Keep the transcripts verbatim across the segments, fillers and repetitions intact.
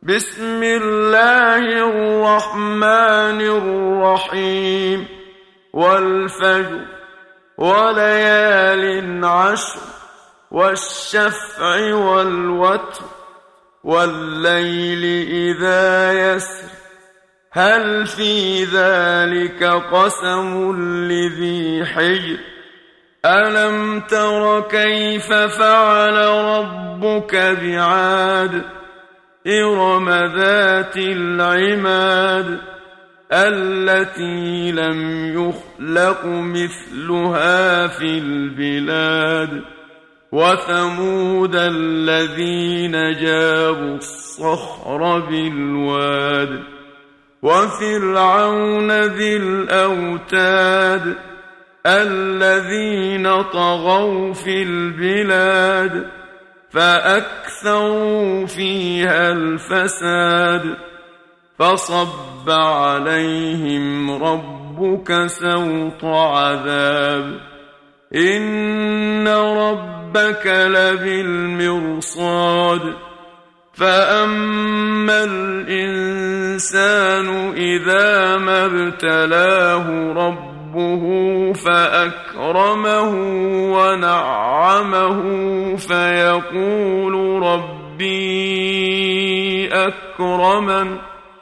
بسم الله الرحمن الرحيم والفجر وليال عشر والشفع والوتر والليل إذا يسر هل في ذلك قسم لذي حجر ألم تر كيف فعل ربك بعاد إرم ذات العماد التي لم يخلق مثلها في البلاد وثمود الذين جابوا الصخر بالواد وفرعون ذي الأوتاد الذين طغوا في البلاد فأكثروا فيها الفساد فصب عليهم ربك سوط عذاب إن ربك لبالمرصاد فأما الإنسان إذا ما ابتلاه ربه فأكرمه ونعمه فيقول ربي أكرمن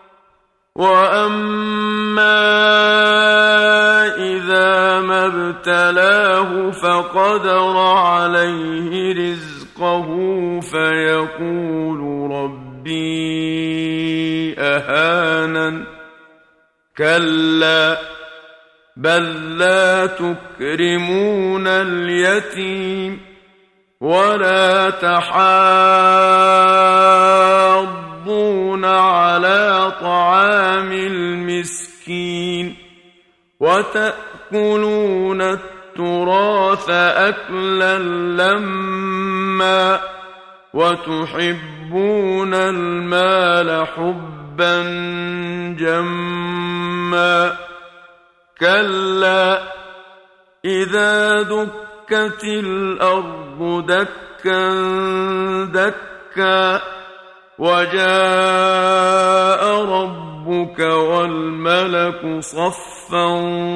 وأما إذا ما ابتلاه فقدر عليه رزقه فيقول ربي أهانن كلا بل لا تكرمون اليتيم ولا تحاضون على طعام المسكين وتأكلون التراث أكلا لما وتحبون المال حبا جما كلا إذا دكت الأرض دكا دكا وجاء ربك والملك صفا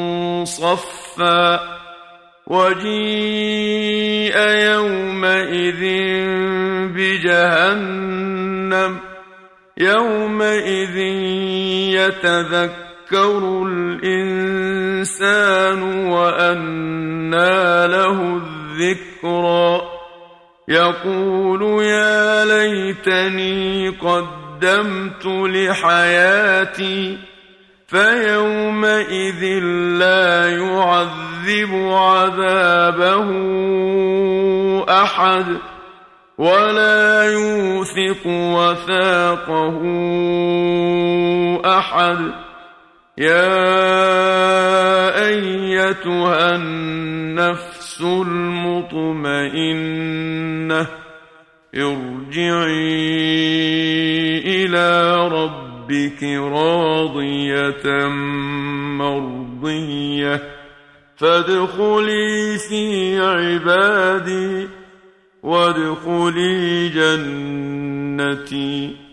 صفا وجيء يومئذ بجهنم يومئذ يتذكر يذكر الإنسان وأنى له الذكرى يقول يا ليتني قدمت لحياتي فيومئذ لا يعذب عذابه أحد ولا يوثق وثاقه أحد يا أيتها النفس المطمئنة ارجعي إلى ربك راضية مرضية فادخلي في عبادي وادخلي جنتي.